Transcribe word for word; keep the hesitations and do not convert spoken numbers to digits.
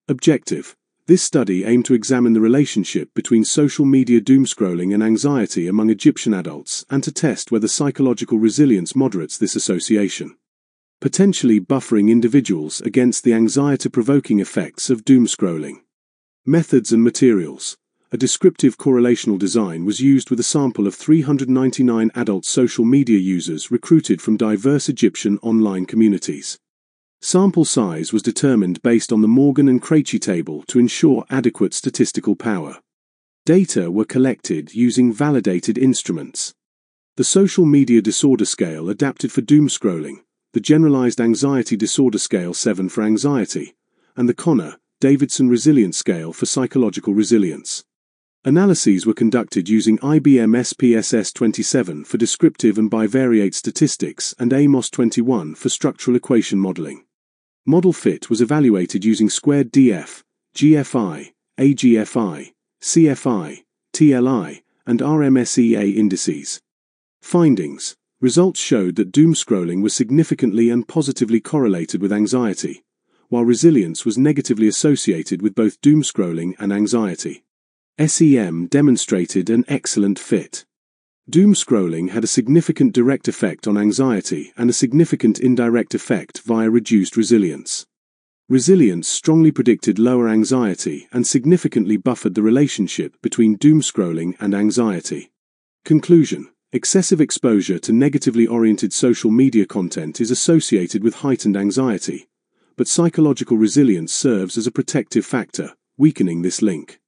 Objective: this study aimed to examine the relationship between social media doomscrolling and anxiety among Egyptian adults and to test whether psychological resilience moderates this association, potentially buffering individuals against the anxiety-provoking effects of doomscrolling. Methods and materials. A descriptive correlational design was used with a sample of three hundred ninety-nine adult social media users recruited from diverse Egyptian online communities. Sample size was determined based on the Morgan and Krejci table to ensure adequate statistical power. Data were collected using validated instruments. The Social Media Disorder Scale adapted for doomscrolling, the Generalized Anxiety Disorder Scale seven for anxiety, and the Connor-Davidson Resilience Scale for psychological resilience. Analyses were conducted using I B M S P S S twenty-seven for descriptive and bivariate statistics and A M O S twenty-one for structural equation modeling. Model fit was evaluated using squared D F, G F I, A G F I, C F I, T L I, and R M S E A indices. Findings. Results showed that doomscrolling was significantly and positively correlated with anxiety, while resilience was negatively associated with both doomscrolling and anxiety. S E M demonstrated an excellent fit. Doomscrolling had a significant direct effect on anxiety and a significant indirect effect via reduced resilience. Resilience strongly predicted lower anxiety and significantly buffered the relationship between doomscrolling and anxiety. Conclusion: excessive exposure to negatively oriented social media content is associated with heightened anxiety, but psychological resilience serves as a protective factor, weakening this link.